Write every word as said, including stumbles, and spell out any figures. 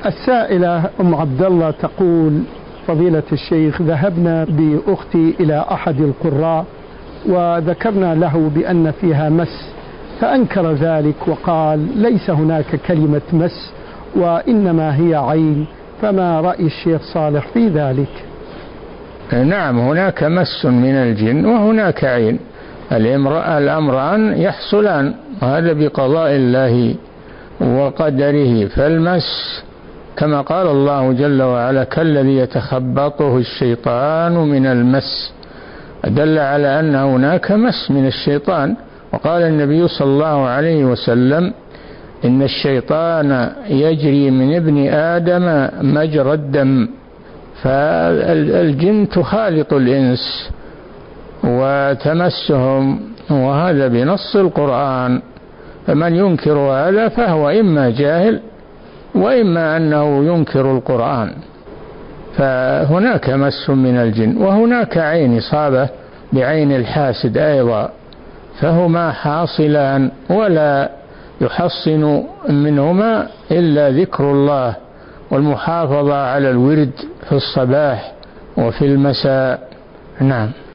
السائلة أم عبد الله تقول: فضيلة الشيخ، ذهبنا بأختي إلى أحد القراء وذكرنا له بأن فيها مس، فأنكر ذلك وقال ليس هناك كلمة مس وإنما هي عين، فما رأي الشيخ صالح في ذلك؟ نعم، هناك مس من الجن وهناك عين، الأمران يحصلان، وهذا بقضاء الله وقدره. فالمس كما قال الله جل وعلا: كالذي يتخبطه الشيطان من المس، دل على أن هناك مس من الشيطان. وقال النبي صلى الله عليه وسلم: إن الشيطان يجري من ابن آدم مجرى الدم. فالجن تخالط الإنس وتمسهم، وهذا بنص القرآن. فمن ينكر هذا فهو إما جاهل وإما أنه ينكر القرآن. فهناك مس من الجن وهناك عين إصابة بعين الحاسد أيضا، فهما حاصلان، ولا يحصن منهما إلا ذكر الله والمحافظة على الورد في الصباح وفي المساء. نعم.